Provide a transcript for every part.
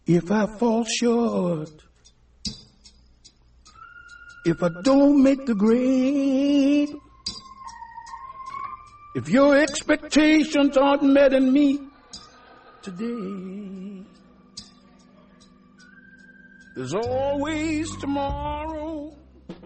If I fall short, if I don't make the grade, if your expectations aren't met in me today, there's always tomorrow.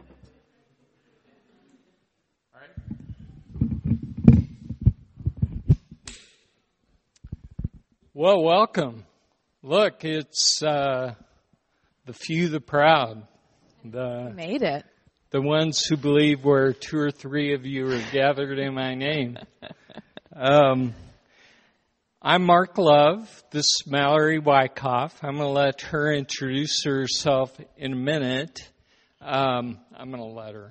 Well, welcome. Look, it's the few, the proud. You made it. The ones who believe where two or three of you are gathered in my name. I'm Mark Love. This is Mallory Wyckoff. I'm going to let her introduce herself in a minute. I'm going to let her.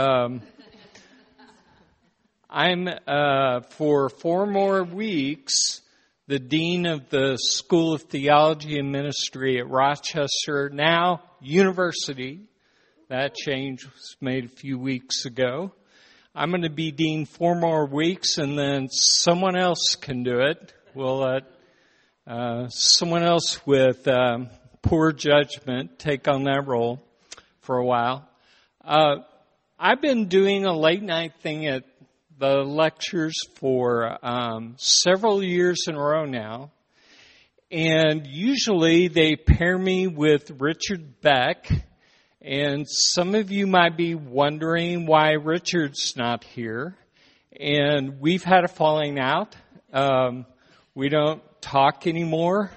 I'm, for 4 more weeks, the Dean of the School of Theology and Ministry at Rochester, now University. That change was made a few weeks ago. I'm going to be Dean 4 more weeks, and then someone else can do it. We'll let someone else with poor judgment take on that role for a while. I've been doing a late night thing at the lectures for several years in a row now. And usually they pair me with Richard Beck. And some of you might be wondering why Richard's not here. And we've had a falling out. We don't talk anymore.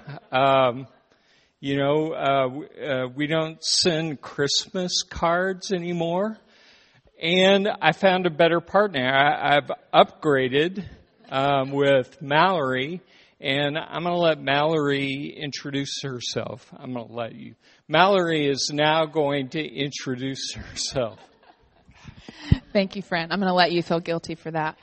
We don't send Christmas cards anymore. And I found a better partner. I've upgraded with Mallory, and I'm going to let Mallory introduce herself. I'm going to let you. Mallory is now going to introduce herself. Thank you, friend. I'm going to let you feel guilty for that.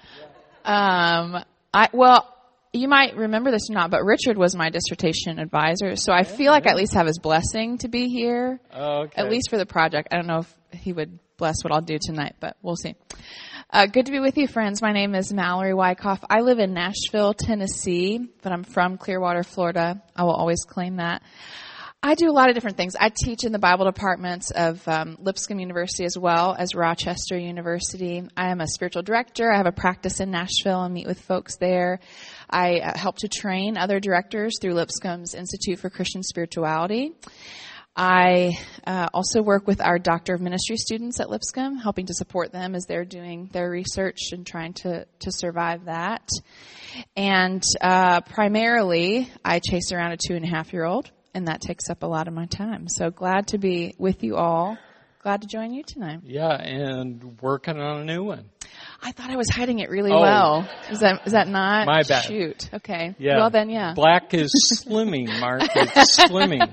You might remember this or not, but Richard was my dissertation advisor, so I feel like I at least have his blessing to be here, at least for the project. I don't know if he would bless what I'll do tonight, but we'll see. Good to be with you, friends. My name is Mallory Wyckoff. I live in Nashville, Tennessee, but I'm from Clearwater, Florida. I will always claim that. I do a lot of different things. I teach in the Bible departments of Lipscomb University as well as Rochester University. I am a spiritual director. I have a practice in Nashville and meet with folks there. I help to train other directors through Lipscomb's Institute for Christian Spirituality. I also work with our Doctor of Ministry students at Lipscomb, helping to support them as they're doing their research and trying to survive that. And primarily, I chase around a 2.5-year-old. And that takes up a lot of my time. So glad to be with you all. Glad to join you tonight. Yeah, and working on a new one. I thought I was hiding it really well. Is that not? My bad. Shoot. Okay. Yeah. Well then, yeah. Black is slimming, Mark. It's slimming.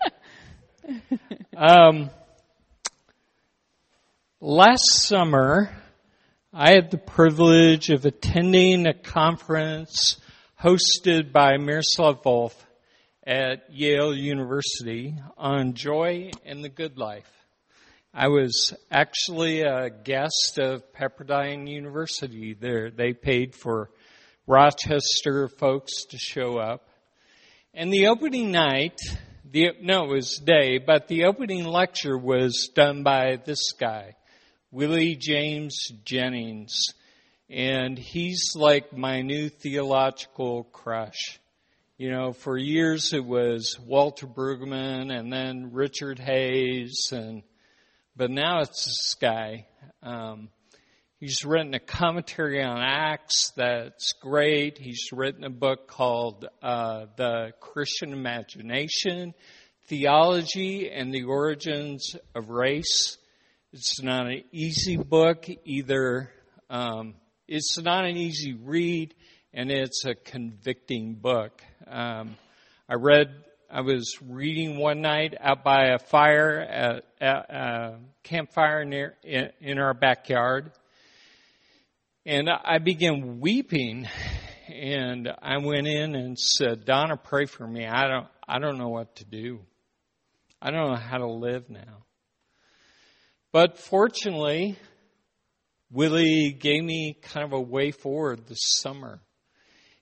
Last summer, I had the privilege of attending a conference hosted by Miroslav Volf at Yale University on joy and the good life. I was actually a guest of Pepperdine University there. They paid for Rochester folks to show up. And the opening night, it was day, but the opening lecture was done by this guy, Willie James Jennings. And he's like my new theological crush. You know, for years it was Walter Brueggemann and then Richard Hayes, but now it's this guy. He's written a commentary on Acts that's great. He's written a book called The Christian Imagination, Theology and the Origins of Race. It's not an easy book either. It's not an easy read, and it's a convicting book. I was reading one night out by a fire at a campfire in our backyard, and I began weeping. And I went in and said, "Donna, pray for me. I don't know what to do. I don't know how to live now." But fortunately, Willie gave me kind of a way forward this summer.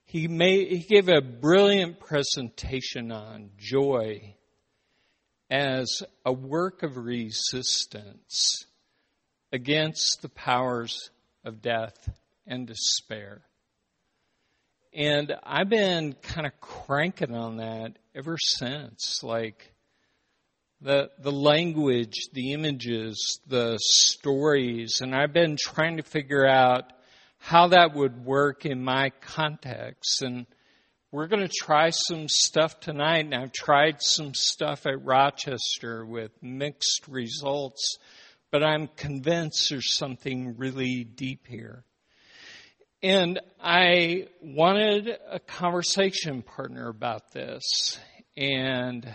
he gave a brilliant presentation on joy as a work of resistance against the powers of death and despair. And I've been kind of cranking on that ever since, like the language, the images, the stories, and I've been trying to figure out how that would work in my context. And we're going to try some stuff tonight, and I've tried some stuff at Rochester with mixed results, but I'm convinced there's something really deep here. And I wanted a conversation partner about this. And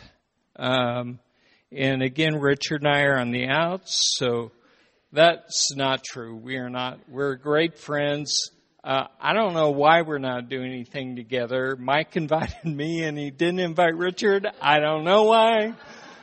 again, Richard and I are on the outs, so that's not true. We're great friends. I don't know why we're not doing anything together. Mike invited me and he didn't invite Richard. I don't know why.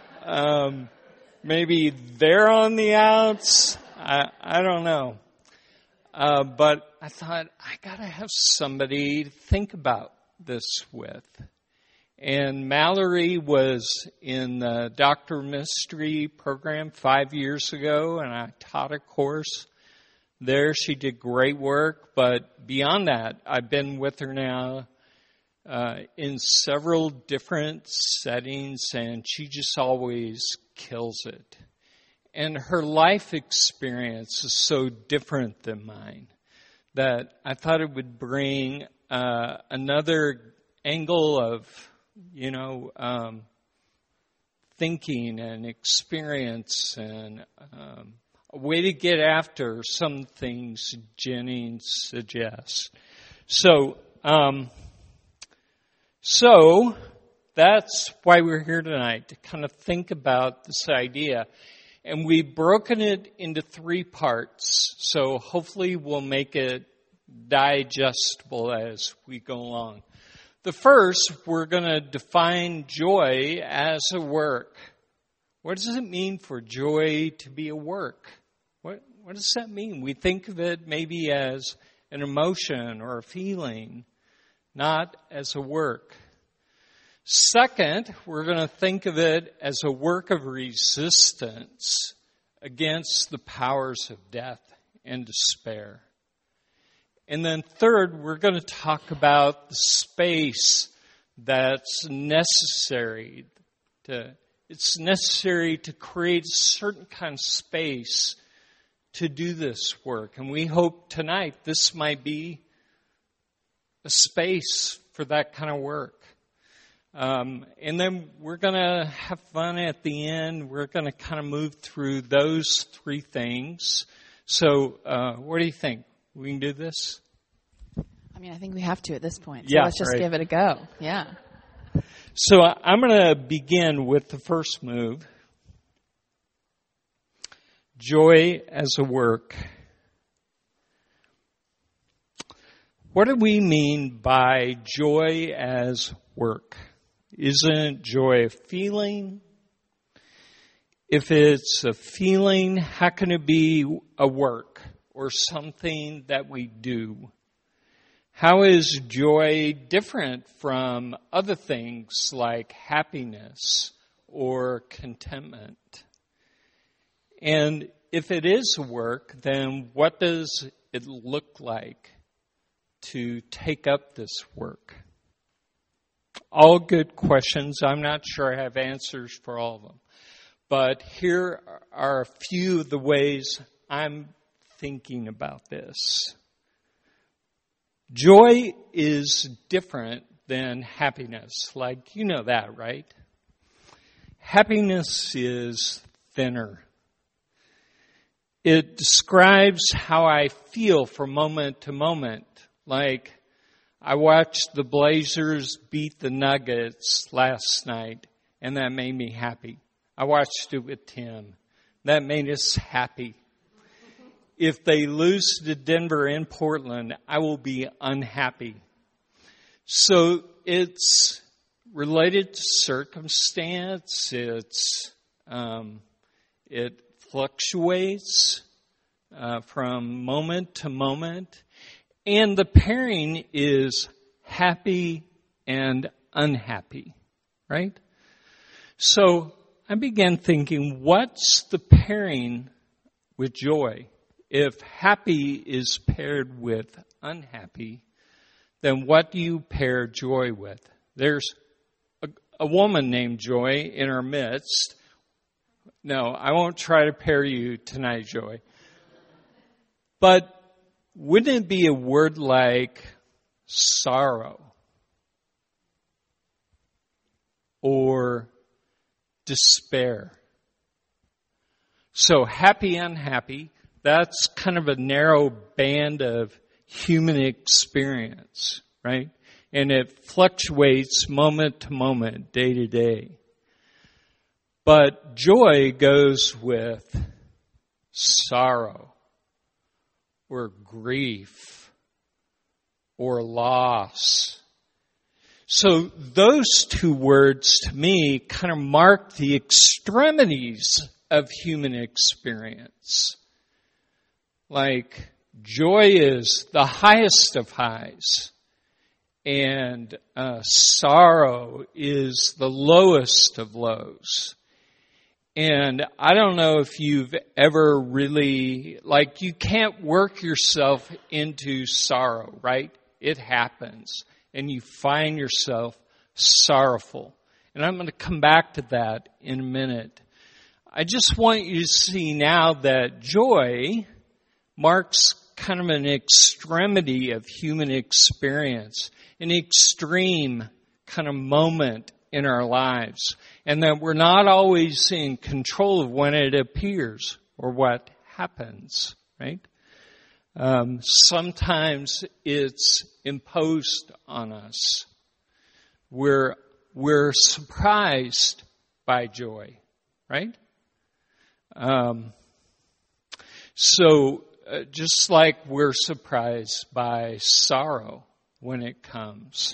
Maybe they're on the outs. I don't know. But I thought, I gotta have somebody to think about this with. And Mallory was in the Doctor of Mystery program 5 years ago, and I taught a course there. She did great work, but beyond that, I've been with her now in several different settings, and she just always kills it. And her life experience is so different than mine that I thought it would bring another angle of, thinking and experience and a way to get after some things Jennings suggests. So that's why we're here tonight, to kind of think about this idea. And we've broken it into 3 parts, so hopefully we'll make it digestible as we go along. The first, we're going to define joy as a work. What does it mean for joy to be a work? What does that mean? We think of it maybe as an emotion or a feeling, not as a work. Second, we're going to think of it as a work of resistance against the powers of death and despair. And then third, we're going to talk about the space that's necessary. It's necessary to create a certain kind of space to do this work. And we hope tonight this might be a space for that kind of work. And then we're going to have fun at the end. We're going to kind of move through those 3 things. So what do you think? We can do this? I mean, I think we have to at this point. So yeah, let's just give it a go. Yeah. So I'm going to begin with the first move. Joy as a work. What do we mean by joy as work? Isn't joy a feeling? If it's a feeling, how can it be a work or something that we do? How is joy different from other things like happiness or contentment? And if it is a work, then what does it look like to take up this work? All good questions. I'm not sure I have answers for all of them. But here are a few of the ways I'm thinking about this. Joy is different than happiness. Like, you know that, right? Happiness is thinner. It describes how I feel from moment to moment. Like, I watched the Blazers beat the Nuggets last night, and that made me happy. I watched it with Tim. That made us happy. If they lose to Denver in Portland, I will be unhappy. So it's related to circumstance. It fluctuates from moment to moment. And the pairing is happy and unhappy, right? So I began thinking, what's the pairing with joy? If happy is paired with unhappy, then what do you pair joy with? There's a woman named Joy in our midst. No, I won't try to pair you tonight, Joy. But wouldn't it be a word like sorrow or despair? So happy, unhappy, that's kind of a narrow band of human experience, right? And it fluctuates moment to moment, day to day. But joy goes with sorrow or grief or loss. So those two words to me kind of mark the extremities of human experience. Like joy is the highest of highs, and sorrow is the lowest of lows. And I don't know if you've ever really, like, you can't work yourself into sorrow, right? It happens, and you find yourself sorrowful. And I'm going to come back to that in a minute. I just want you to see now that joy marks kind of an extremity of human experience, an extreme kind of moment in our lives, and that we're not always in control of when it appears or what happens, right? Sometimes it's imposed on us. We're surprised by joy, right? So just like we're surprised by sorrow when it comes.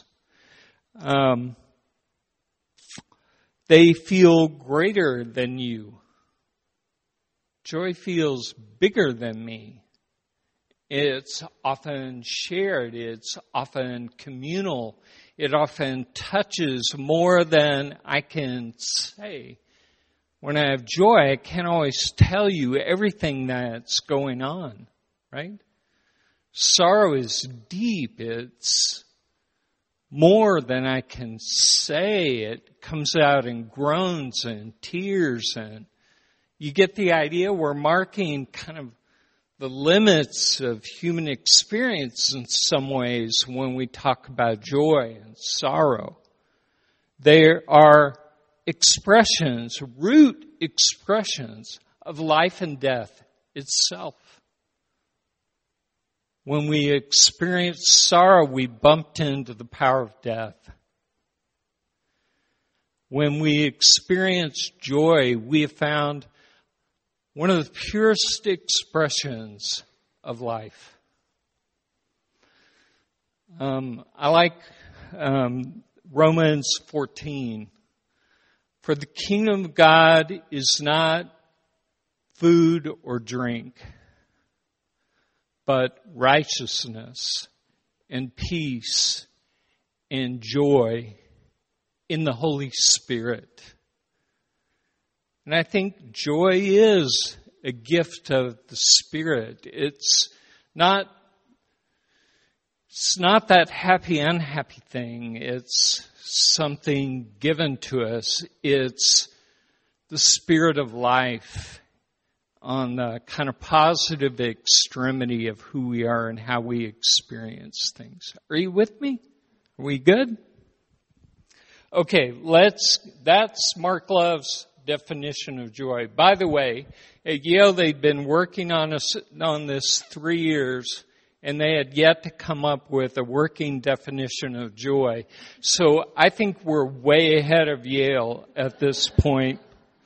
They feel greater than you. Joy feels bigger than me. It's often shared. It's often communal. It often touches more than I can say. When I have joy, I can't always tell you everything that's going on, right? Sorrow is deep. It's more than I can say. It comes out in groans and tears, and you get the idea. We're marking kind of the limits of human experience in some ways when we talk about joy and sorrow. There are expressions, root expressions of life and death itself. When we experience sorrow, we bumped into the power of death. When we experience joy, we have found one of the purest expressions of life. I like Romans 14. For the kingdom of God is not food or drink, but righteousness and peace and joy in the Holy Spirit. And I think joy is a gift of the Spirit. It's not that happy, unhappy thing. It's something given to us. It's the Spirit of life on the kind of positive extremity of who we are and how we experience things. Are you with me? Are we good? Okay, that's Mark Love's definition of joy. By the way, at Yale they'd been working on this 3 years, and they had yet to come up with a working definition of joy. So I think we're way ahead of Yale at this point.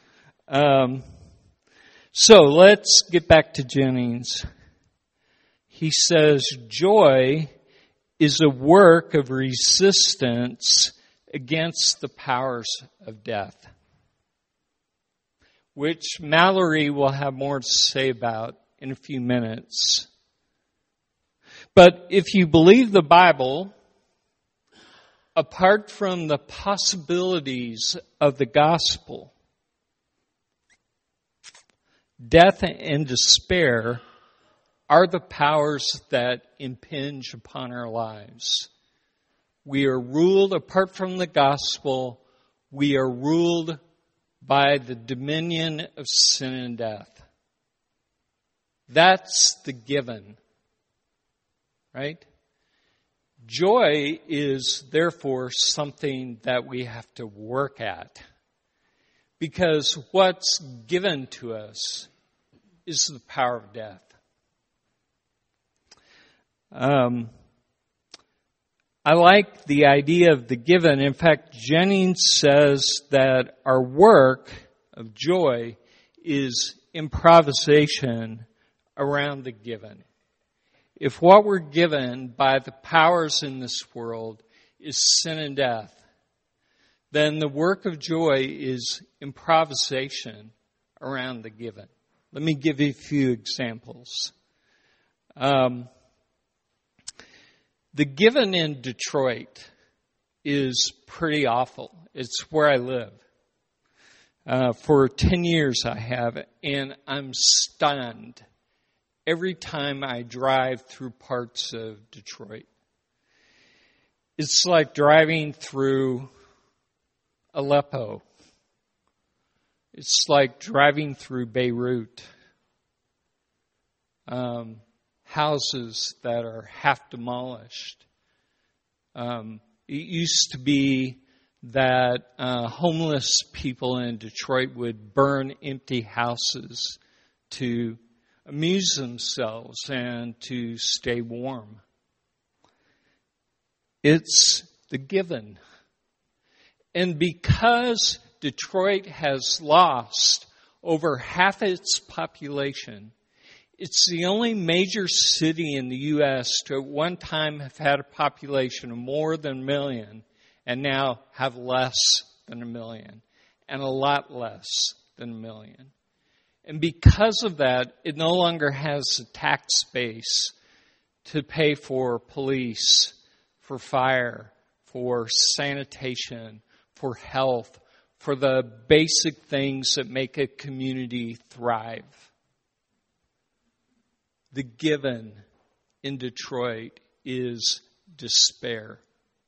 So let's get back to Jennings. He says, joy is a work of resistance against the powers of death, which Mallory will have more to say about in a few minutes. But if you believe the Bible, apart from the possibilities of the gospel, death and despair are the powers that impinge upon our lives. We are ruled, apart from the gospel, we are ruled by the dominion of sin and death. That's the given, right? Joy is therefore something that we have to work at, because what's given to us is the power of death. I like the idea of the given. In fact, Jennings says that our work of joy is improvisation around the given. If what we're given by the powers in this world is sin and death, then the work of joy is improvisation around the given. Let me give you a few examples. The given in Detroit is pretty awful. It's where I live. For 10 years I have, and I'm stunned every time I drive through parts of Detroit. It's like driving through Aleppo. It's like driving through Beirut. Houses that are half demolished. It used to be that homeless people in Detroit would burn empty houses to amuse themselves and to stay warm. It's the given. And because Detroit has lost over half its population, it's the only major city in the U.S. to at one time have had a population of more than 1 million and now have less than 1 million and a lot less than 1 million. And because of that, it no longer has a tax base to pay for police, for fire, for sanitation, for health, for the basic things that make a community thrive. The given in Detroit is despair.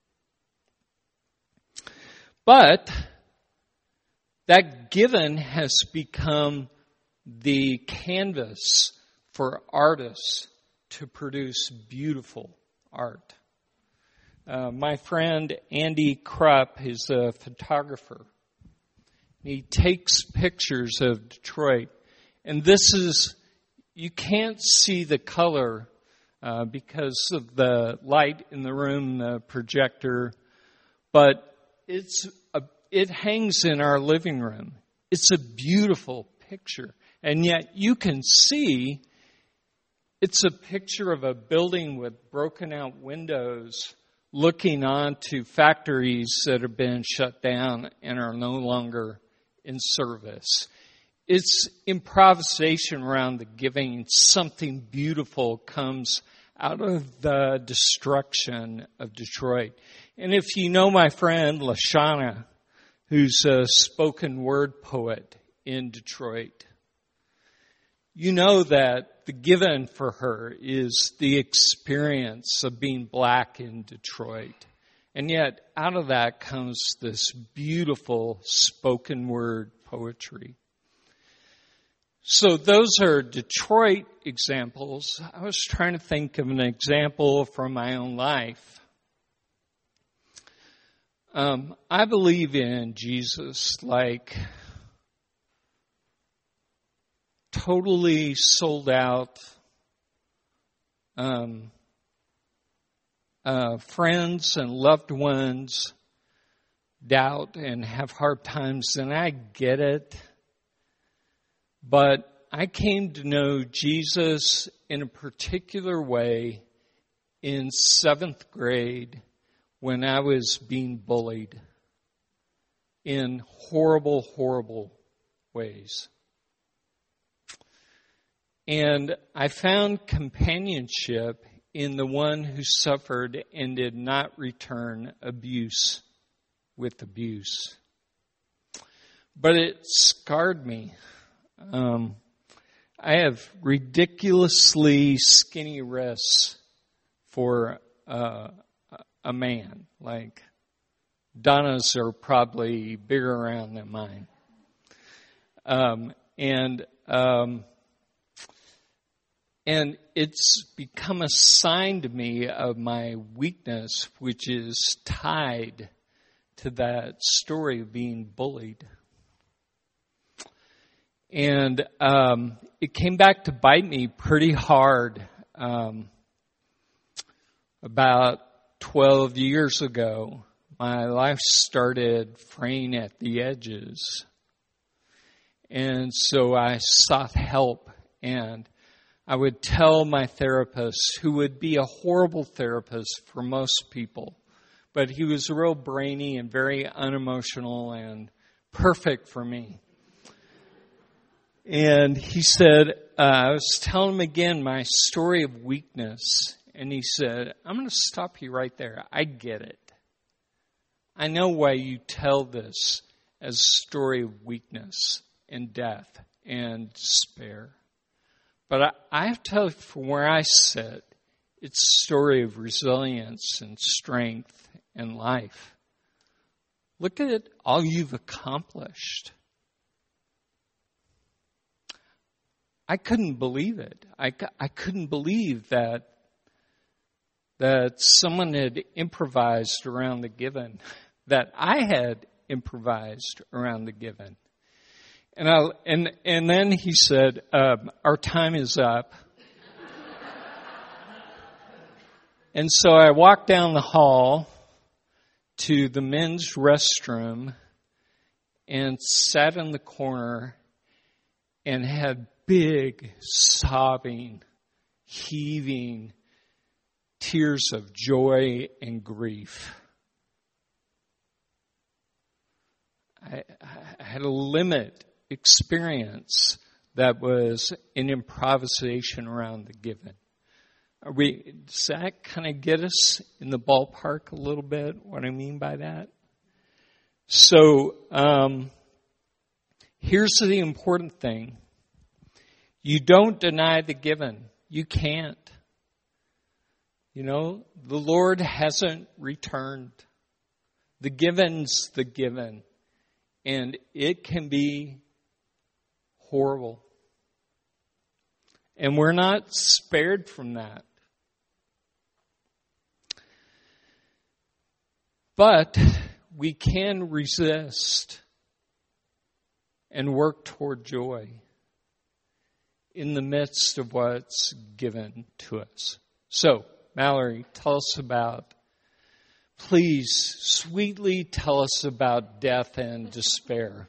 But that given has become the canvas for artists to produce beautiful art. My friend Andy Krupp is a photographer. He takes pictures of Detroit, and this is, you can't see the color because of the light in the room, the projector, but it hangs in our living room. It's a beautiful picture, and yet you can see it's a picture of a building with broken out windows looking onto factories that have been shut down and are no longer in service. It's improvisation around the giving. Something beautiful comes out of the destruction of Detroit. And if you know my friend Lashana, who's a spoken word poet in Detroit, you know that the given for her is the experience of being black in Detroit. And yet out of that comes this beautiful spoken word poetry. So those are Detroit examples. I was trying to think of an example from my own life. I believe in Jesus like totally sold out friends and loved ones doubt and have hard times, and I get it. But I came to know Jesus in a particular way in 7th grade when I was being bullied in horrible, horrible ways. And I found companionship in the one who suffered and did not return abuse with abuse. But it scarred me. I have ridiculously skinny wrists for a man. Like, Donna's are probably bigger around than mine. And it's become a sign to me of my weakness, which is tied to that story of being bullied. And it came back to bite me pretty hard about 12 years ago. My life started fraying at the edges. And so I sought help, and I would tell my therapist, who would be a horrible therapist for most people, but he was real brainy and very unemotional and perfect for me. And he said, I was telling him again my story of weakness, and he said, I'm going to stop you right there. I get it. I know why you tell this as a story of weakness and death and despair. But I have to tell you, from where I sit, it's a story of resilience and strength and life. Look at all you've accomplished. I couldn't believe it. I couldn't believe that someone had improvised around the given, that I had improvised around the given. And then he said, our time is up. And so I walked down the hall to the men's restroom and sat in the corner and had big, sobbing, heaving tears of joy and grief. I had a limit experience that was an improvisation around the given. Does that kind of get us in the ballpark a little bit, what I mean by that? So, here's the important thing. You don't deny the given. You can't. You know, the Lord hasn't returned. The given's the given. And it can be horrible. And we're not spared from that. But we can resist and work toward joy in the midst of what's given to us. So, Mallory, please sweetly tell us about death and despair.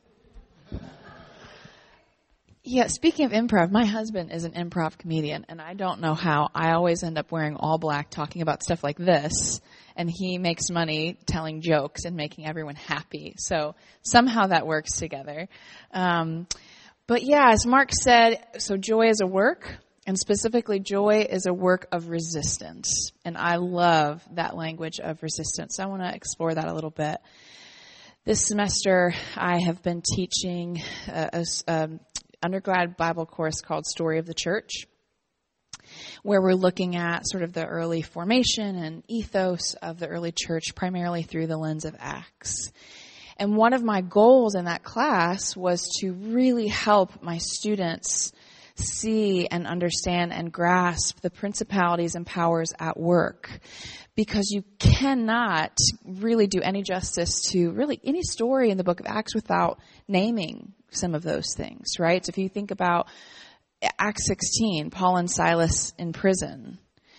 Yeah, speaking of improv, my husband is an improv comedian, and I don't know how. I always end up wearing all black talking about stuff like this, and he makes money telling jokes and making everyone happy. So somehow that works together. But yeah, as Mark said, so joy is a work, and specifically joy is a work of resistance. And I love that language of resistance. I want to explore that a little bit. This semester, I have been teaching an undergrad Bible course called Story of the Church, where we're looking at sort of the early formation and ethos of the early church, primarily through the lens of Acts. And one of my goals in that class was to really help my students see and understand and grasp the principalities and powers at work. Because you cannot really do any justice to really any story in the book of Acts without naming some of those things, right? So if you think about Acts 16, Paul and Silas in prison,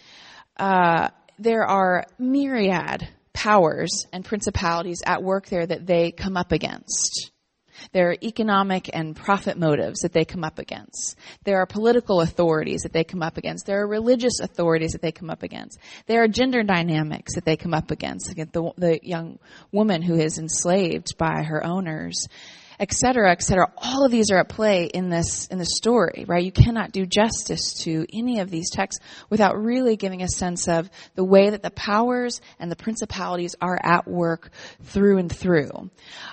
there are myriad powers and principalities at work there that they come up against. There are economic and profit motives that they come up against. There are political authorities that they come up against. There are religious authorities that they come up against. There are gender dynamics that they come up against the young woman who is enslaved by her owners. etc., etc. All of these are at play in this story, right? You cannot do justice to any of these texts without really giving a sense of the way that the powers and the principalities are at work through and through.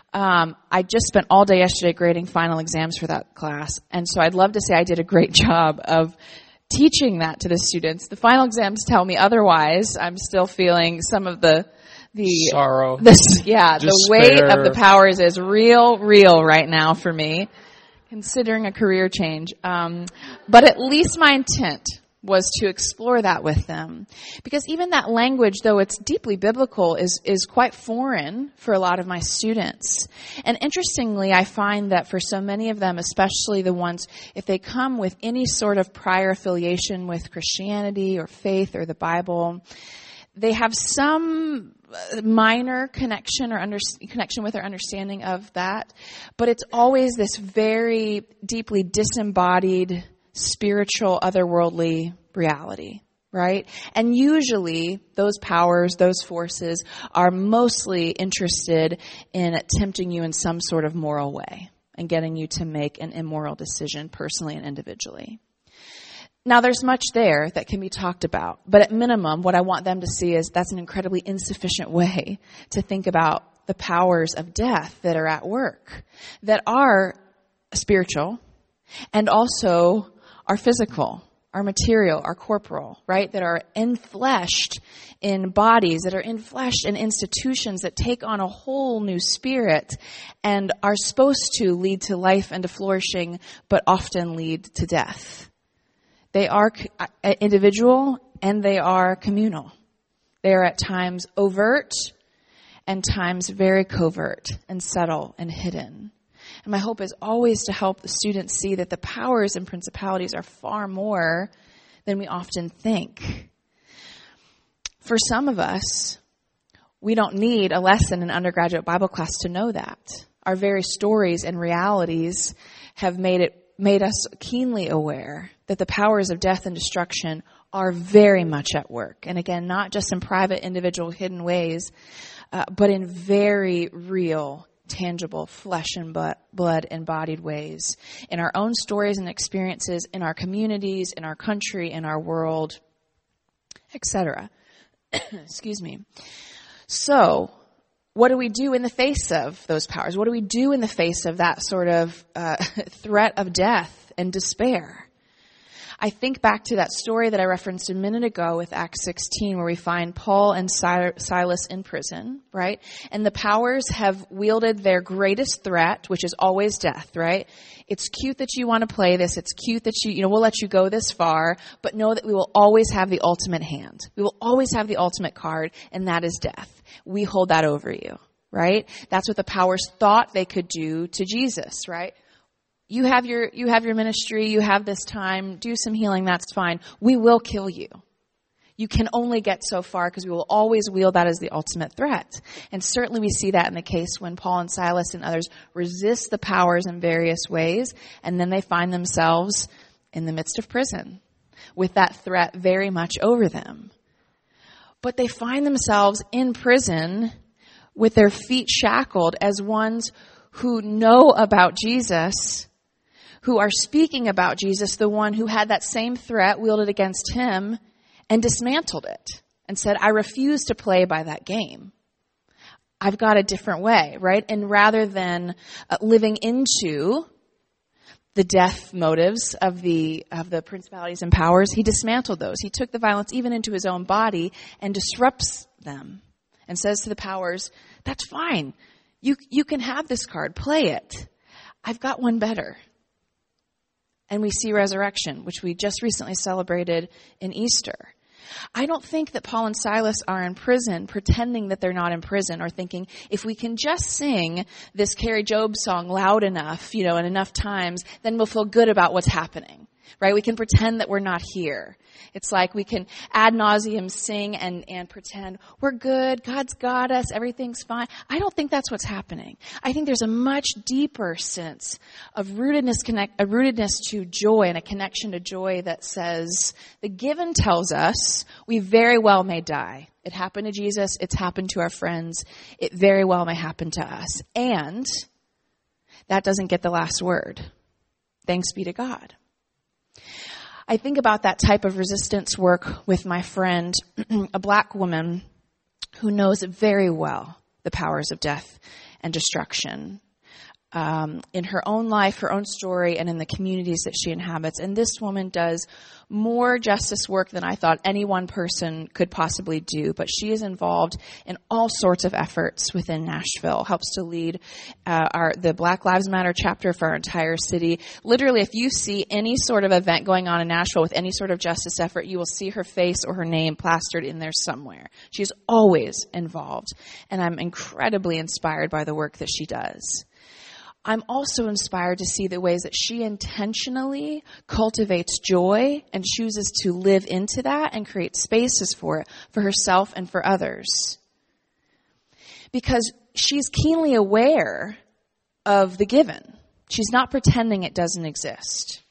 I just spent all day yesterday grading final exams for that class, and so I'd love to say I did a great job of teaching that to the students. The final exams tell me otherwise. I'm still feeling some of the sorrow. The weight of the powers is real right now for me, considering a career change. But at least my intent was to explore that with them. Because even that language, though it's deeply biblical, is quite foreign for a lot of my students. And interestingly, I find that for so many of them, especially the ones, if they come with any sort of prior affiliation with Christianity or faith or the Bible, they have some minor connection or connection with or understanding of that, but it's always this very deeply disembodied, spiritual, otherworldly reality, right? And usually those powers, those forces are mostly interested in tempting you in some sort of moral way and getting you to make an immoral decision personally and individually. Now, there's much there that can be talked about, but at minimum, what I want them to see is that's an incredibly insufficient way to think about the powers of death that are at work, that are spiritual, and also are physical, are material, are corporal, right? That are enfleshed in bodies, that are enfleshed in institutions that take on a whole new spirit and are supposed to lead to life and to flourishing, but often lead to death. They are individual and they are communal. They are at times overt and times very covert and subtle and hidden. And my hope is always to help the students see that the powers and principalities are far more than we often think. For some of us, we don't need a lesson in undergraduate Bible class to know that. Our very stories and realities have made us keenly aware that the powers of death and destruction are very much at work. And again, not just in private, individual, hidden ways, but in very real, tangible, flesh and blood embodied ways. In our own stories and experiences, in our communities, in our country, in our world, etc. Excuse me. So, what do we do in the face of those powers? What do we do in the face of that sort of threat of death and despair? I think back to that story that I referenced a minute ago with Acts 16, where we find Paul and Silas in prison, right? And the powers have wielded their greatest threat, which is always death, right? It's cute that you want to play this. It's cute that we'll let you go this far, but know that we will always have the ultimate hand. We will always have the ultimate card, and that is death. We hold that over you, right? That's what the powers thought they could do to Jesus, right? You have your ministry, you have this time, do some healing, that's fine. We will kill you. You can only get so far because we will always wield that as the ultimate threat. And certainly we see that in the case when Paul and Silas and others resist the powers in various ways, and then they find themselves in the midst of prison with that threat very much over them. But they find themselves in prison with their feet shackled as ones who know about Jesus, who are speaking about Jesus, the one who had that same threat wielded against him and dismantled it and said, I refuse to play by that game. I've got a different way, right? And rather than living into the death motives of the principalities and powers, he dismantled those. He took the violence even into his own body and disrupts them and says to the powers, that's fine. You can have this card. Play it. I've got one better. And we see resurrection, which we just recently celebrated in Easter. I don't think that Paul and Silas are in prison pretending that they're not in prison or thinking, if we can just sing this Carrie Job song loud enough, and enough times, then we'll feel good about what's happening, right? We can pretend that we're not here. It's like we can ad nauseum sing and pretend we're good, God's got us, everything's fine. I don't think that's what's happening. I think there's a much deeper sense of rootedness to joy and a connection to joy that says the given tells us we very well may die. It happened to Jesus. It's happened to our friends. It very well may happen to us. And that doesn't get the last word. Thanks be to God. I think about that type of resistance work with my friend, a black woman who knows very well the powers of death and destruction in her own life, her own story, and in the communities that she inhabits. And this woman does more justice work than I thought any one person could possibly do. But she is involved in all sorts of efforts within Nashville, helps to lead the Black Lives Matter chapter for our entire city. Literally, if you see any sort of event going on in Nashville with any sort of justice effort, you will see her face or her name plastered in there somewhere. She's always involved. And I'm incredibly inspired by the work that she does. I'm also inspired to see the ways that she intentionally cultivates joy and chooses to live into that and create spaces for it, for herself and for others. Because she's keenly aware of the given. She's not pretending it doesn't exist.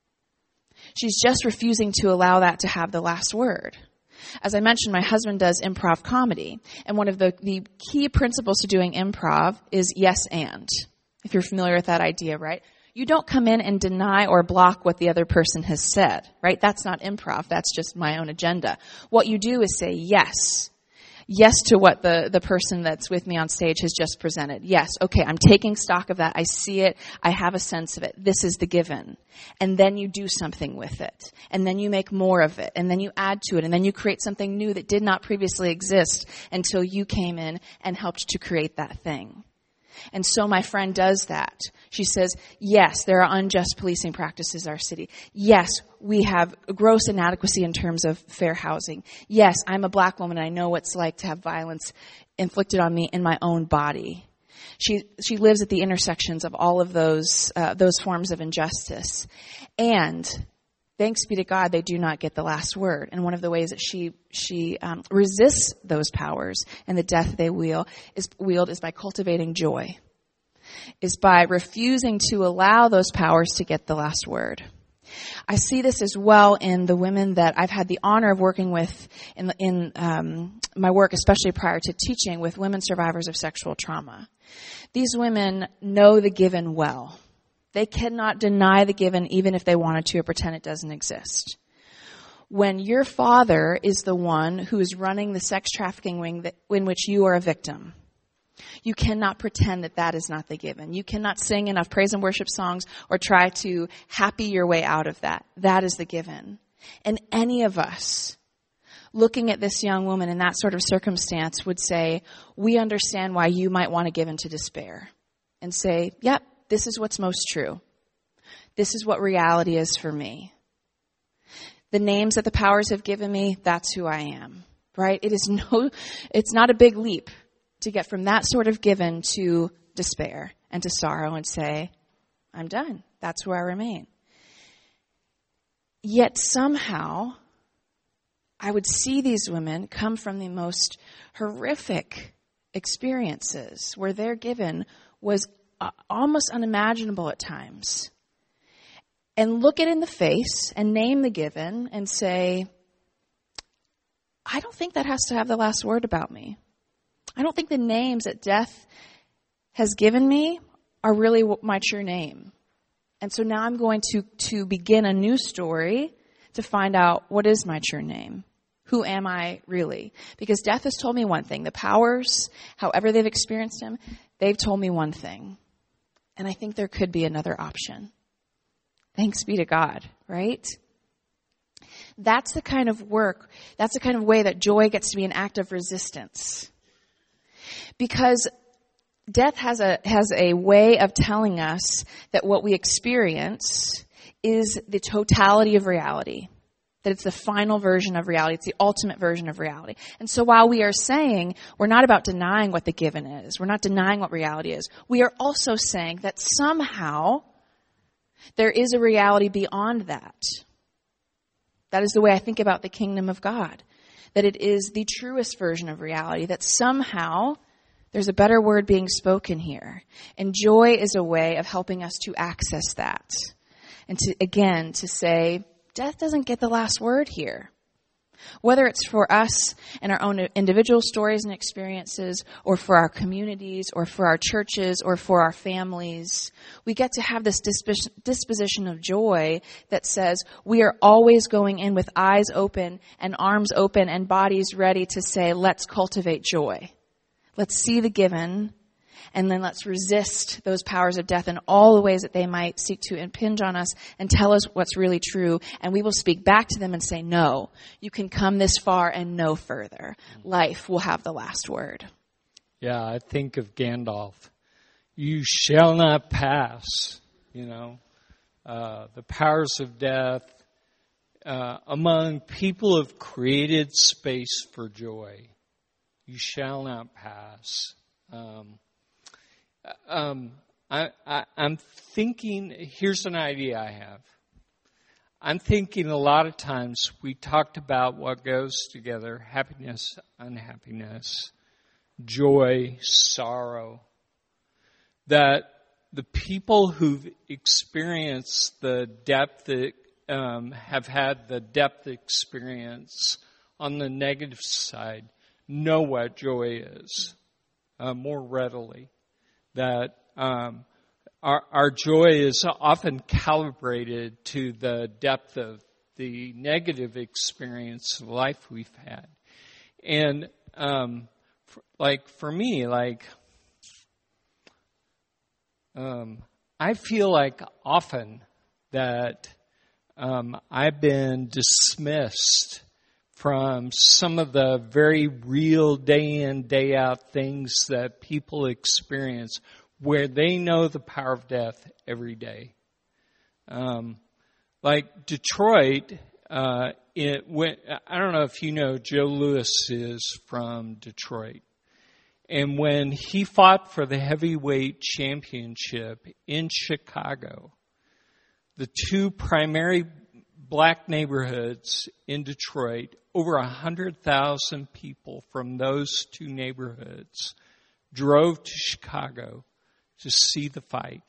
She's just refusing to allow that to have the last word. As I mentioned, my husband does improv comedy. And one of the key principles to doing improv is yes and. If you're familiar with that idea, right? You don't come in and deny or block what the other person has said, right? That's not improv. That's just my own agenda. What you do is say yes. Yes to what the person that's with me on stage has just presented. Yes, okay, I'm taking stock of that. I see it. I have a sense of it. This is the given. And then you do something with it. And then you make more of it. And then you add to it. And then you create something new that did not previously exist until you came in and helped to create that thing. And so my friend does that. She says, yes, there are unjust policing practices in our city. Yes, we have gross inadequacy in terms of fair housing. Yes, I'm a black woman and I know what it's like to have violence inflicted on me in my own body. She lives at the intersections of all of those forms of injustice. And thanks be to God, they do not get the last word. And one of the ways that she resists those powers and the death they wield is by cultivating joy, is by refusing to allow those powers to get the last word. I see this as well in the women that I've had the honor of working with in my work, especially prior to teaching, with women survivors of sexual trauma. These women know the given well. They cannot deny the given even if they wanted to or pretend it doesn't exist. When your father is the one who is running the sex trafficking ring in which you are a victim, you cannot pretend that that is not the given. You cannot sing enough praise and worship songs or try to happy your way out of that. That is the given. And any of us looking at this young woman in that sort of circumstance would say, we understand why you might want to give into despair and say, yep, this is what's most true. This is what reality is for me. The names that the powers have given me, that's who I am, right? It's not a big leap to get from that sort of given to despair and to sorrow and say, I'm done. That's where I remain. Yet somehow, I would see these women come from the most horrific experiences where their given was almost unimaginable at times, and look it in the face and name the given and say, I don't think that has to have the last word about me. I don't think the names that death has given me are really my true name. And so now I'm going to begin a new story to find out what is my true name. Who am I really? Because death has told me one thing. The powers, however they've experienced him, they've told me one thing. And I think there could be another option. Thanks be to God, right? That's the kind of work, that's the kind of way that joy gets to be an act of resistance. Because death has a way of telling us that what we experience is the totality of reality. That it's the final version of reality. It's the ultimate version of reality. And so while we are saying we're not about denying what the given is, we're not denying what reality is, we are also saying that somehow there is a reality beyond that. That is the way I think about the kingdom of God. That it is the truest version of reality. That somehow there's a better word being spoken here. And joy is a way of helping us to access that. And to say, death doesn't get the last word here. Whether it's for us and our own individual stories and experiences, or for our communities, or for our churches, or for our families, we get to have this disposition of joy that says we are always going in with eyes open and arms open and bodies ready to say, let's cultivate joy. Let's see the given, and then let's resist those powers of death in all the ways that they might seek to impinge on us and tell us what's really true. And we will speak back to them and say, no, you can come this far and no further. Life will have the last word. Yeah, I think of Gandalf. You shall not pass, the powers of death among people who have created space for joy. You shall not pass. I'm thinking, here's an idea I have. I'm thinking a lot of times we talked about what goes together, happiness, unhappiness, joy, sorrow, that the people who've experienced the depth, have had the depth experience on the negative side, know what joy is more readily. That our joy is often calibrated to the depth of the negative experience of life we've had. And for me, I feel like often that I've been dismissed from some of the very real day in, day out things that people experience where they know the power of death every day. Like Detroit, I don't know if you know, Joe Louis is from Detroit. And when he fought for the heavyweight championship in Chicago, the two primary black neighborhoods in Detroit, over 100,000 people from those two neighborhoods drove to Chicago to see the fight.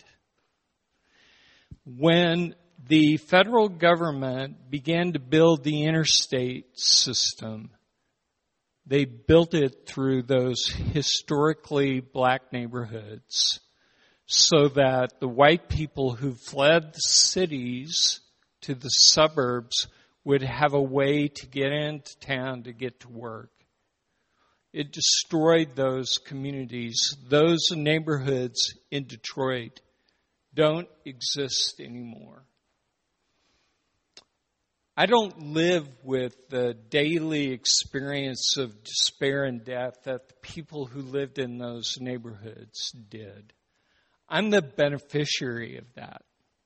When the federal government began to build the interstate system, they built it through those historically black neighborhoods so that the white people who fled the cities to the suburbs would have a way to get into town to get to work. It destroyed those communities. Those neighborhoods in Detroit don't exist anymore. I don't live with the daily experience of despair and death that the people who lived in those neighborhoods did. I'm the beneficiary of that.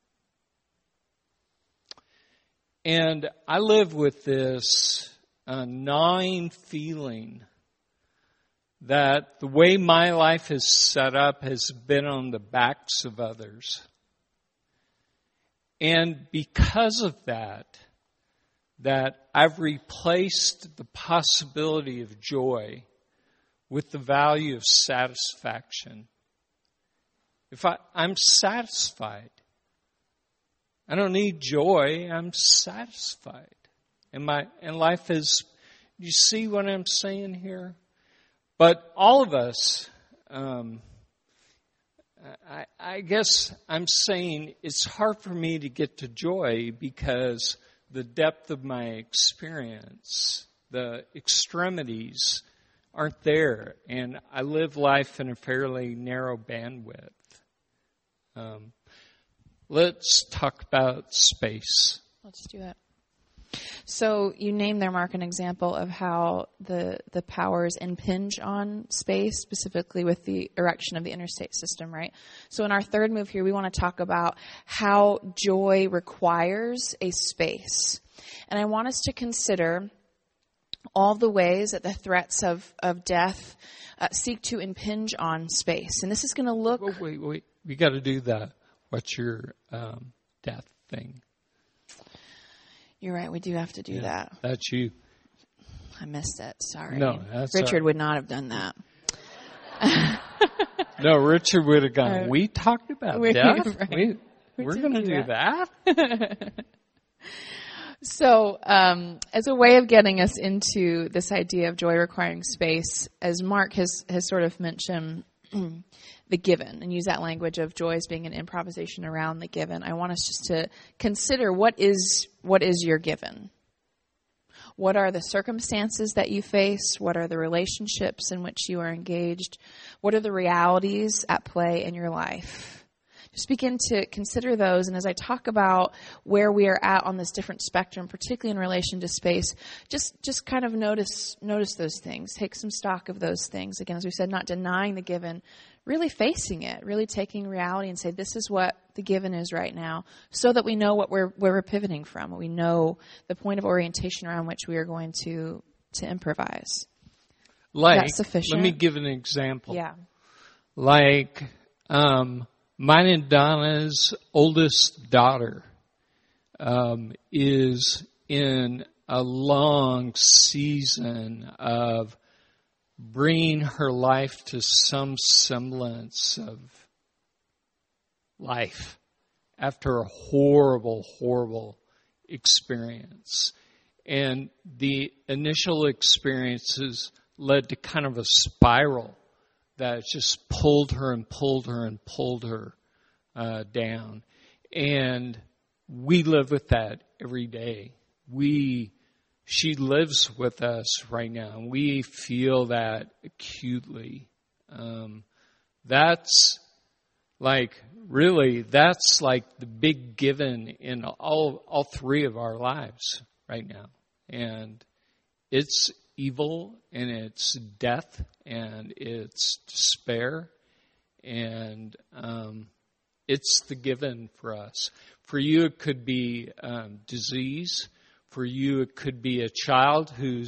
And I live with this gnawing feeling that the way my life is set up has been on the backs of others. And because of that I've replaced the possibility of joy with the value of satisfaction. If I'm satisfied, I don't need joy, I'm satisfied. And life is, you see what I'm saying here? But all of us, I guess I'm saying it's hard for me to get to joy because the depth of my experience, the extremities aren't there. And I live life in a fairly narrow bandwidth. Let's talk about space. Let's do that. So you named there, Mark, an example of how the powers impinge on space, specifically with the erection of the interstate system, right? So in our third move here, we want to talk about how joy requires a space. And I want us to consider all the ways that the threats of death seek to impinge on space. And this is going to look... Wait. We got to do that. What's your death thing? You're right. We do have to do that. That's you. I missed it. Sorry. No, that's Richard would not have done that. No, Richard would have gone, we talked about death? Right. We're going to do that? So, as a way of getting us into this idea of joy requiring space, as Mark has sort of mentioned the given and use that language of joy as being an improvisation around the given, I want us just to consider what is your given. What are the circumstances that you face? What are the relationships in which you are engaged? What are the realities at play in your life? Just begin to consider those, and as I talk about where we are at on this different spectrum, particularly in relation to space, just kind of notice those things. Take some stock of those things. Again, as we said, not denying the given, really facing it, really taking reality and say, this is what the given is right now, so that we know what where we're pivoting from. We know the point of orientation around which we are going to improvise. Like, is that sufficient? Let me give an example. Yeah. Like, mine and Donna's oldest daughter is in a long season of bringing her life to some semblance of life after a horrible, horrible experience. And the initial experiences led to kind of a spiral that just pulled her and pulled her and pulled her down. And we live with that every day. She lives with us right now, and we feel that acutely. That's like the big given in all three of our lives right now. And it's evil, and it's death, and it's despair, and it's the given for us. For you, it could be disease. For you, it could be a child who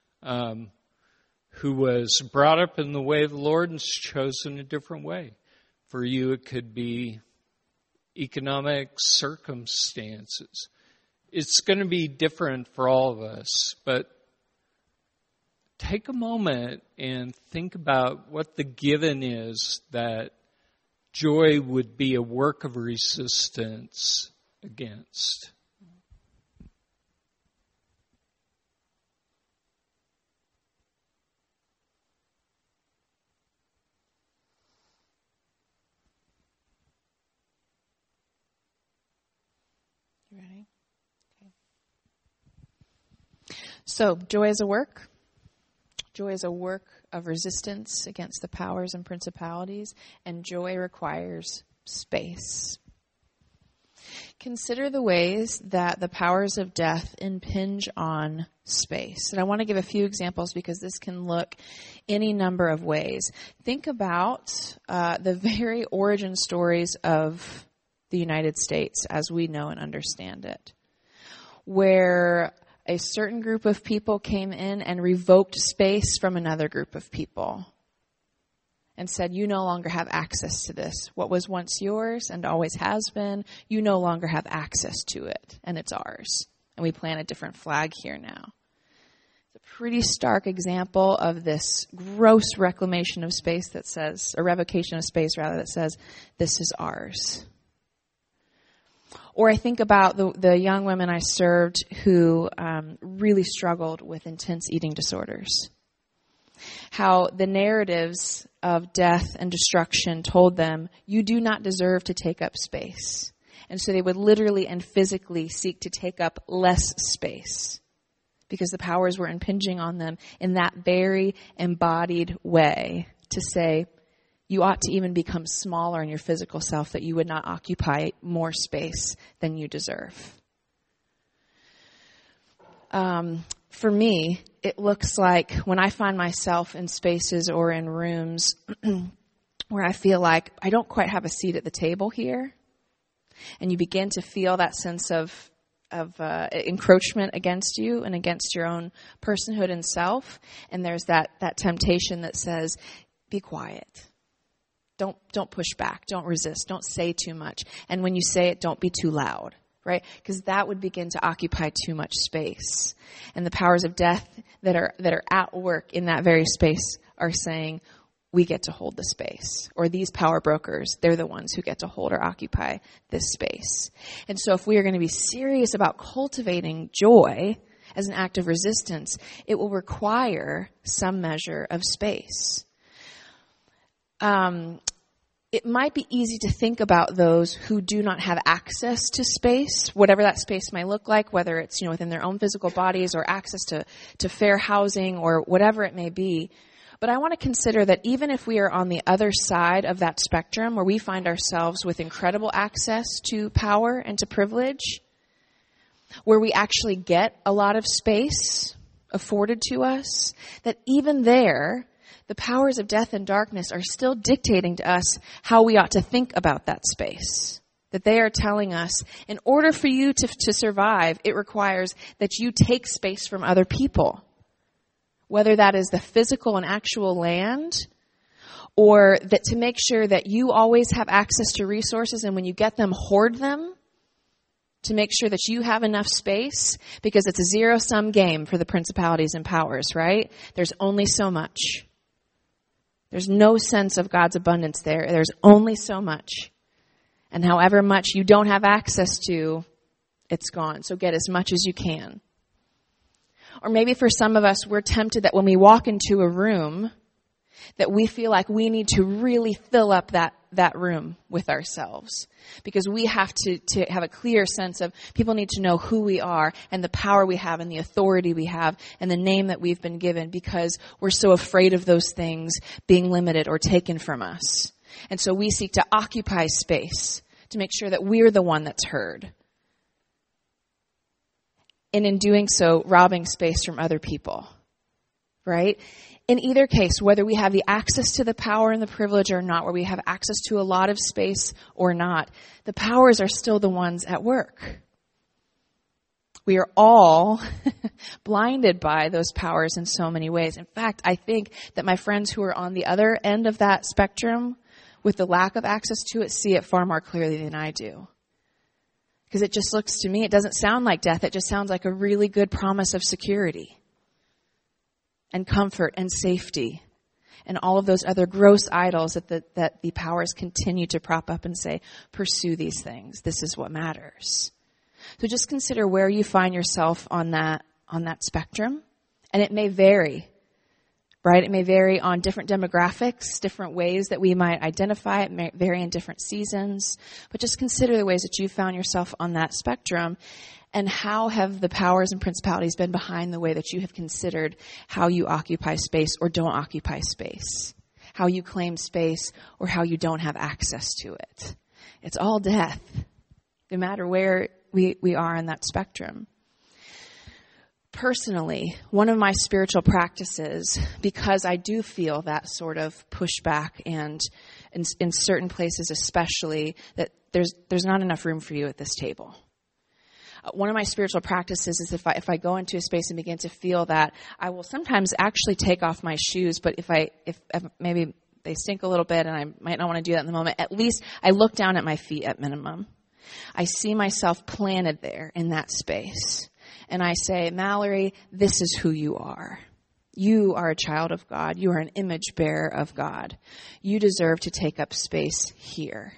was brought up in the way of the Lord and has chosen a different way. For you, it could be economic circumstances. It's going to be different for all of us, but take a moment and think about what the given is that joy would be a work of resistance against. You ready? Okay. So, joy is a work. Joy is a work of resistance against the powers and principalities, and joy requires space. Consider the ways that the powers of death impinge on space. And I want to give a few examples because this can look any number of ways. Think about the very origin stories of the United States as we know and understand it, where a certain group of people came in and revoked space from another group of people and said, you no longer have access to this. What was once yours and always has been, you no longer have access to it, and it's ours. And we plant a different flag here now. It's a pretty stark example of this gross reclamation of space that says, or revocation of space rather, that says, this is ours. Or I think about the young women I served who really struggled with intense eating disorders. How the narratives of death and destruction told them, you do not deserve to take up space. And so they would literally and physically seek to take up less space because the powers were impinging on them in that very embodied way to say, you ought to even become smaller in your physical self, that you would not occupy more space than you deserve. For me, it looks like when I find myself in spaces or in rooms where I feel like I don't quite have a seat at the table here, and you begin to feel that sense of encroachment against you and against your own personhood and self, and there's that temptation that says, be quiet. Don't push back. Don't resist. Don't say too much. And when you say it, don't be too loud, right? Because that would begin to occupy too much space. And the powers of death that are at work in that very space are saying, we get to hold the space. Or these power brokers, they're the ones who get to hold or occupy this space. And so if we are going to be serious about cultivating joy as an act of resistance, it will require some measure of space. It might be easy to think about those who do not have access to space, whatever that space might look like, whether it's, within their own physical bodies or access to fair housing or whatever it may be. But I want to consider that even if we are on the other side of that spectrum, where we find ourselves with incredible access to power and to privilege, where we actually get a lot of space afforded to us, that even there, the powers of death and darkness are still dictating to us how we ought to think about that space. That they are telling us, in order for you to survive, it requires that you take space from other people. Whether that is the physical and actual land, or that to make sure that you always have access to resources, and when you get them, hoard them, to make sure that you have enough space, because it's a zero-sum game for the principalities and powers, right? There's only so much. There's no sense of God's abundance there. There's only so much. And however much you don't have access to, it's gone. So get as much as you can. Or maybe for some of us, we're tempted that when we walk into a room, that we feel like we need to really fill up that room with ourselves. Because we have to have a clear sense of, people need to know who we are and the power we have and the authority we have and the name that we've been given, because we're so afraid of those things being limited or taken from us. And so we seek to occupy space to make sure that we're the one that's heard. And in doing so, robbing space from other people, right? In either case, whether we have the access to the power and the privilege or not, where we have access to a lot of space or not, the powers are still the ones at work. We are all blinded by those powers in so many ways. In fact, I think that my friends who are on the other end of that spectrum, with the lack of access to it, see it far more clearly than I do. Because it just looks to me, it doesn't sound like death. It just sounds like a really good promise of security and comfort and safety and all of those other gross idols that the powers continue to prop up and say, pursue these things. This is what matters. So just consider where you find yourself on that spectrum. And it may vary, right? It may vary on different demographics, different ways that we might identify. It may vary in different seasons. But just consider the ways that you found yourself on that spectrum, and how have the powers and principalities been behind the way that you have considered how you occupy space or don't occupy space, how you claim space or how you don't have access to it. It's all death, no matter where we are in that spectrum. Personally, one of my spiritual practices, because I do feel that sort of pushback, and in certain places especially, that there's not enough room for you at this table. One of my spiritual practices is if I go into a space and begin to feel that, I will sometimes actually take off my shoes, but if maybe they stink a little bit and I might not want to do that in the moment, at least I look down at my feet at minimum. I see myself planted there in that space. And I say, Mallory, this is who you are. You are a child of God. You are an image bearer of God. You deserve to take up space here.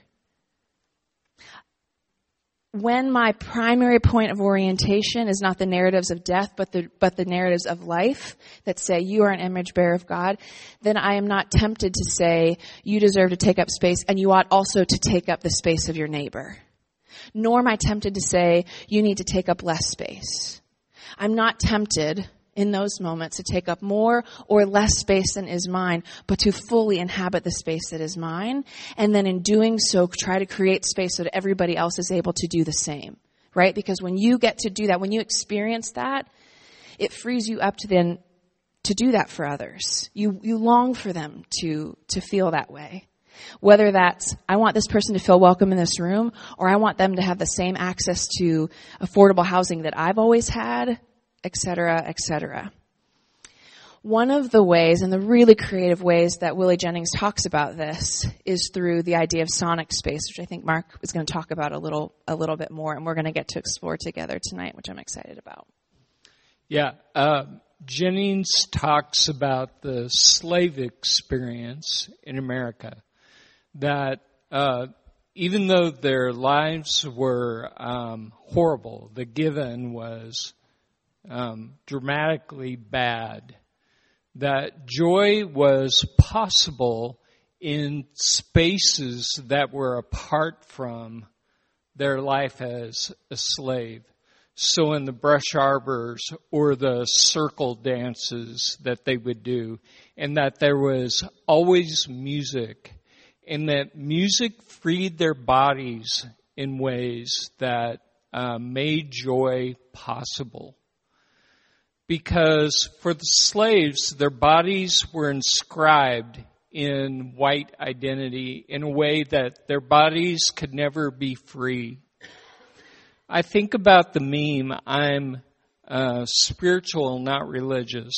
When my primary point of orientation is not the narratives of death, but the narratives of life that say you are an image bearer of God, then I am not tempted to say you deserve to take up space and you ought also to take up the space of your neighbor. Nor am I tempted to say you need to take up less space. I'm not tempted in those moments to take up more or less space than is mine, but to fully inhabit the space that is mine. And then in doing so, try to create space so that everybody else is able to do the same, right? Because when you get to do that, when you experience that, it frees you up to do that for others. You long for them to feel that way. Whether that's, I want this person to feel welcome in this room, or I want them to have the same access to affordable housing that I've always had, et cetera, et cetera. One of the ways, and the really creative ways that Willie Jennings talks about this, is through the idea of sonic space, which I think Mark is going to talk about a little bit more, and we're going to get to explore together tonight, which I'm excited about. Yeah. Jennings talks about the slave experience in America, that even though their lives were horrible, the given was dramatically bad, that joy was possible in spaces that were apart from their life as a slave. So in the brush arbors or the circle dances that they would do, and that there was always music, and that music freed their bodies in ways that made joy possible. Because for the slaves, their bodies were inscribed in white identity in a way that their bodies could never be free. I think about the meme, I'm spiritual, not religious.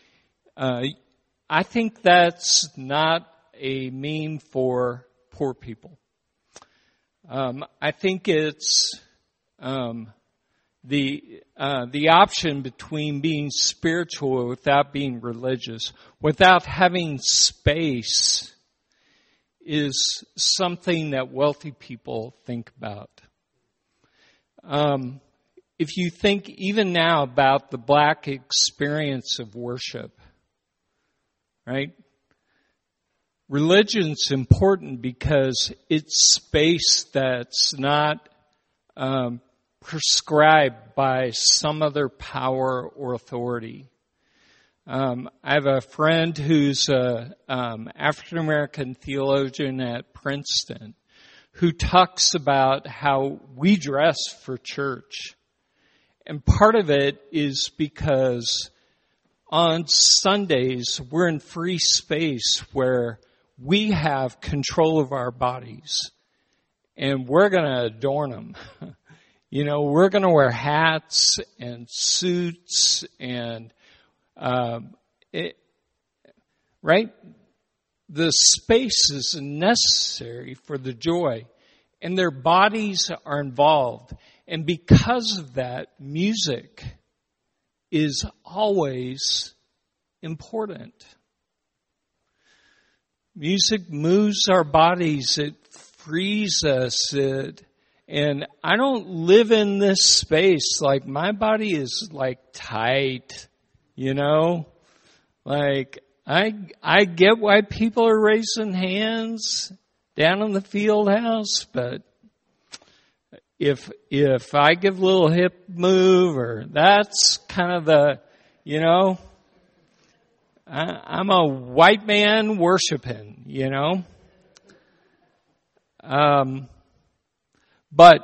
I think that's not a meme for poor people. I think it's the option between being spiritual without being religious, without having space, is something that wealthy people think about. If you think even now about the black experience of worship, right? Religion's important because it's space that's not prescribed by some other power or authority. I have a friend who's an African American theologian at Princeton who talks about how we dress for church. And part of it is because on Sundays we're in free space where we have control of our bodies and we're going to adorn them. You know, we're going to wear hats and suits and, right? The space is necessary for the joy, and their bodies are involved. And because of that, music is always important. Music moves our bodies. It frees us. And I don't live in this space. Like, my body is like tight, you know? Like, I get why people are raising hands down in the field house, but if I give a little hip move, or that's kind of the, you know, I'm a white man worshiping, you know. But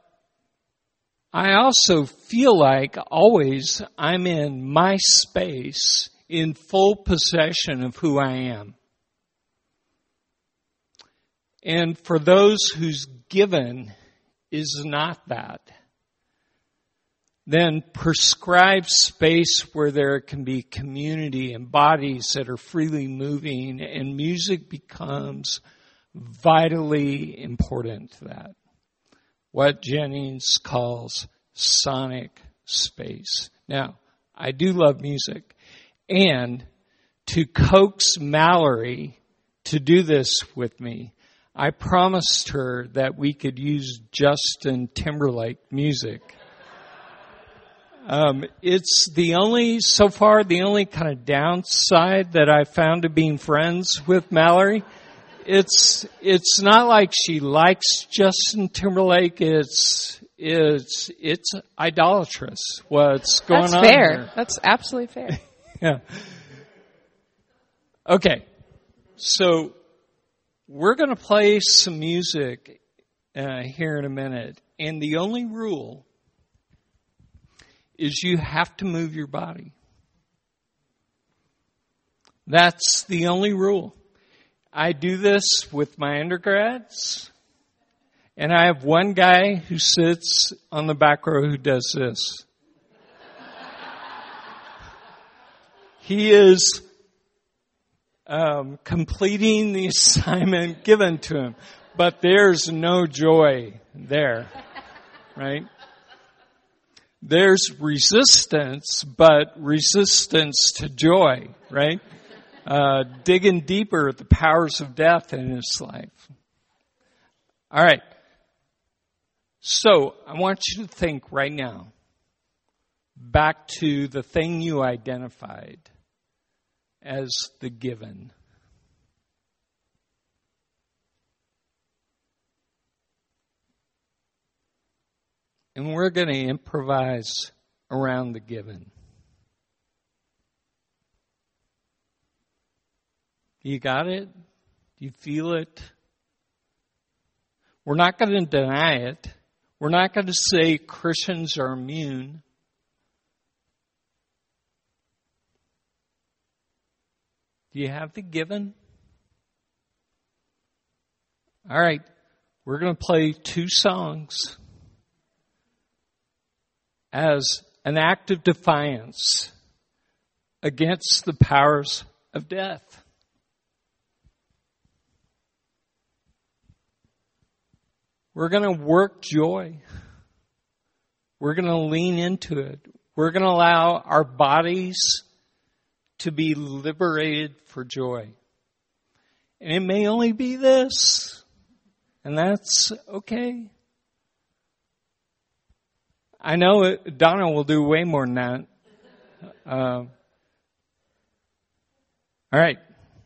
I also feel like always I'm in my space, in full possession of who I am. And for those whose given is not that, then prescribe space where there can be community and bodies that are freely moving, and music becomes vitally important to that. What Jennings calls sonic space. Now, I do love music. And to coax Mallory to do this with me, I promised her that we could use Justin Timberlake music. It's so far the only kind of downside that I found to being friends with Mallory. It's not like she likes Justin Timberlake. It's idolatrous what's going on. That's fair. Here. That's absolutely fair. Yeah. Okay. So we're going to play some music here in a minute, and the only rule is you have to move your body. That's the only rule. I do this with my undergrads, and I have one guy who sits on the back row who does this. He is completing the assignment given to him, but there's no joy there, right? there's resistance, but resistance to joy, right? Digging deeper at the powers of death in his life. All right. So I want you to think right now back to the thing you identified as the given. And we're going to improvise around the given. You got it? Do you feel it? We're not going to deny it. We're not going to say Christians are immune. Do you have the given? All right. We're going to play 2 songs as an act of defiance against the powers of death. We're going to work joy. We're going to lean into it. We're going to allow our bodies to be liberated for joy. And it may only be this, and that's okay. I know Donna will do way more than that. All right.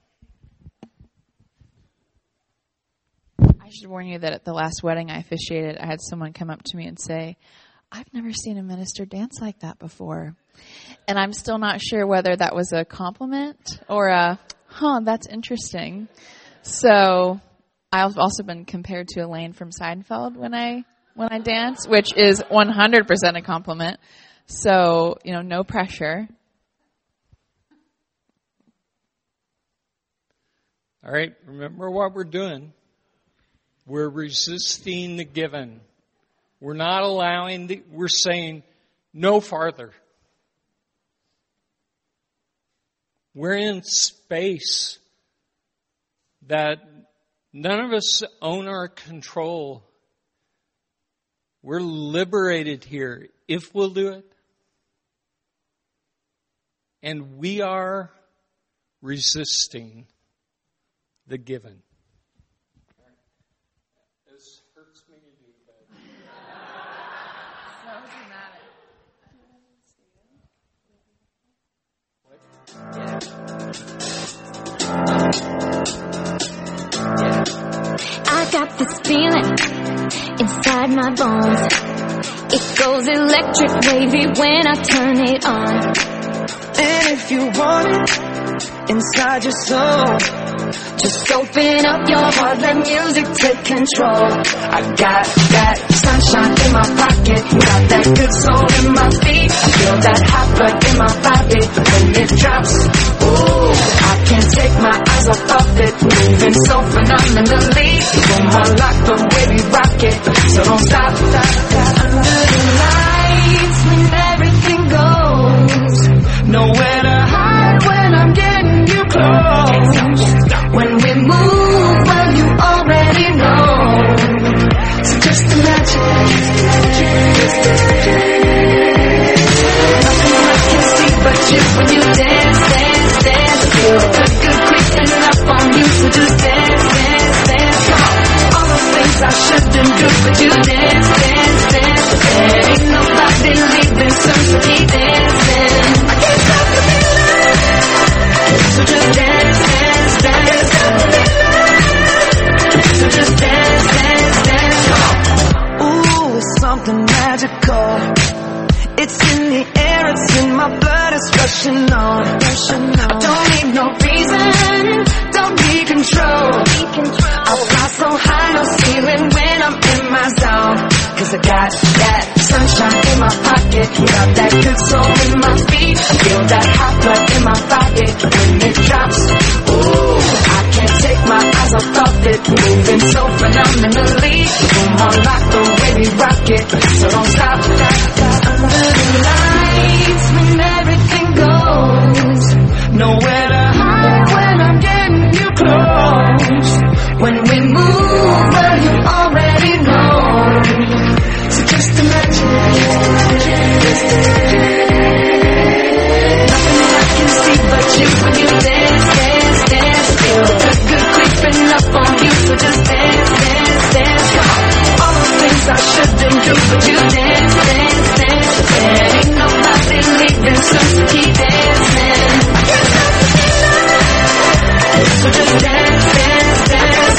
I should warn you that at the last wedding I officiated, I had someone come up to me and say, I've never seen a minister dance like that before. And I'm still not sure whether that was a compliment or that's interesting. So I've also been compared to Elaine from Seinfeld when I dance, which is 100% a compliment. So, no pressure. All right, remember what we're doing. We're resisting the given. We're not allowing we're saying no farther. We're in space that none of us own or control. We're liberated here if we'll do it. And we are resisting the given. This hurts me to do, but so dramatic. I got this feeling inside my bones. It goes electric wavy when I turn it on. And if you want it inside your soul, just open up your heart, let music take control. I got that sunshine in my pocket, got that good soul in my feet. I feel that hot blood in my body when it drops. Ooh, I can't take my eyes off of it, moving so phenomenally. You're more like the way we rock it, so don't stop. Under the lights when everything goes, nowhere to hide when I'm getting you close. When we move, well, you already know. So just imagine. Nothing I can see but you when you dance, dance, dance. Feel the good creeping up on you, so just dance, dance, dance. Come on. All those things I shouldn't do, but you dance, dance, dance. There ain't nobody leaving, so keep dancing. I can't stop the feeling, so just dance, dance, dance. So just dance, dance, dance. Ooh, it's something magical. It's in the air, it's in my blood, it's rushing on. I don't need no reason, don't need control. I fly so high, no ceiling when I'm in my zone. Cause I got that sunshine in my pocket, got that good soul in my feet. I feel that hot blood in my body when it drops. Ooh, I can't take my eyes off of it, moving so phenomenally. You're more like the way we rock it, so don't stop. Under the lights when everything goes, nowhere to hide when I'm getting you close. when we move, well, you already know. So just imagine, just dance, dance, dance.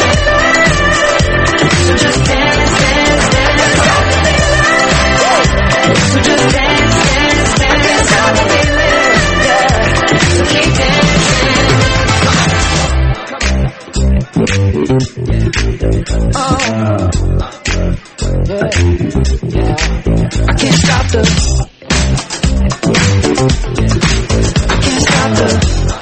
So just dance, dance, dance. So just dance, dance, dance. Yeah. So keep dancing. Oh. Yeah. I can't stop the. I can't stop the.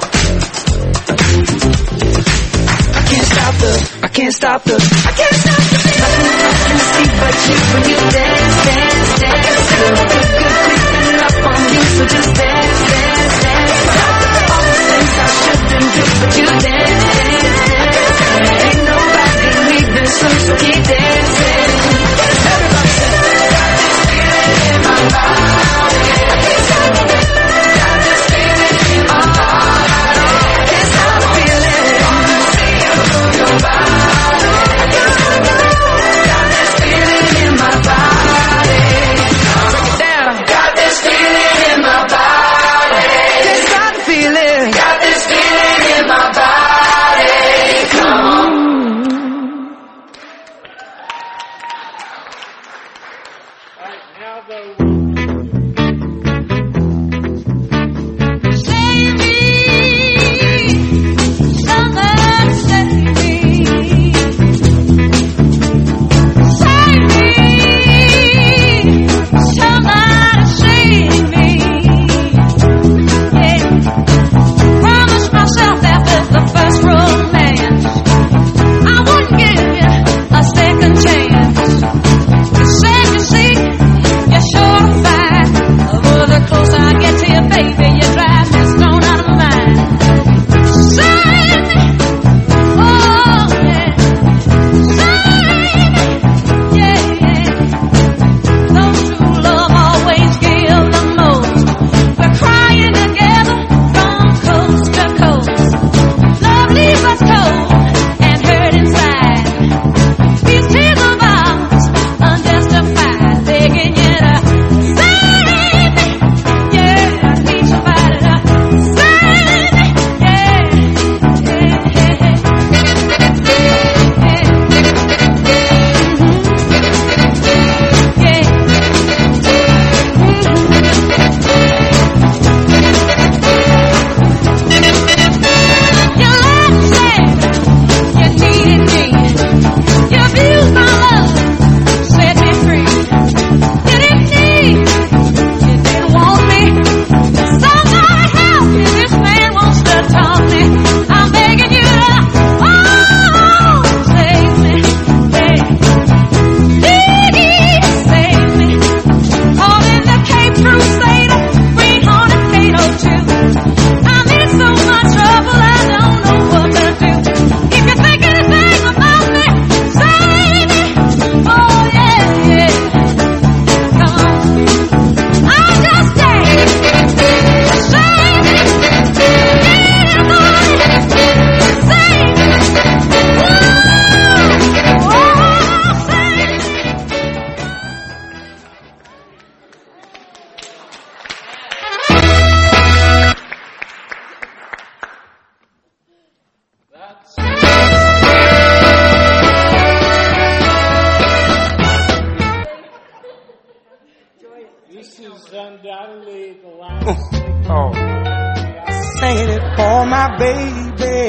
I can't stop the. I can't stop the. I can't stop the. Nothing else can see but you when you dance, dance, dance. Feel the good creeping up on you, so just dance, dance, dance. All the things I shouldn't do, but you dance, dance, dance. Ain't nobody leaving soon, so keep dancing. Everybody say, got this feeling in my body. Got this feeling in my body. Can't stop feeling. See you move your body. Got this feeling in my body. Break it down. Got this feeling in my body. Can't stop the feeling. Got this feeling in my body. Come on. Save me, somebody save me. Save me, somebody save me. Yeah. Promised myself after the first romance I wouldn't give you a second chance. You said you see, you're sure to find. The closer I get to you, baby, you drive me stone out of my mind. Save me, oh yeah. Save me, yeah, yeah. Those who love always give the most. We're crying together from coast to coast. Love leaves us cold and hurt inside. These tears of ours unjustified, begging you to save me. Yeah, I need somebody to save me. Yeah, yeah, You left said you needed me. You abused my love, set me free. You didn't need, you didn't want me. Somebody help me, this man wants to talk me. I'm begging you to, save me. Yeah. Please save me. Calling the Cape Crusader, bring Hornet Kato too. I'm in so much trouble, I don't know what to do. If you think anything about me, save me. Oh yeah, yeah. Come on. I'll just dance. Save me. Anybody. Save me. Whoa. Save me. This is undoubtedly the last Oh. Singing it for my baby.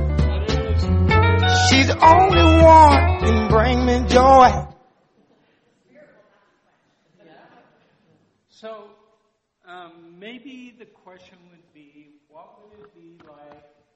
She's the only one can bring me joy. So maybe the question would be, what would it be like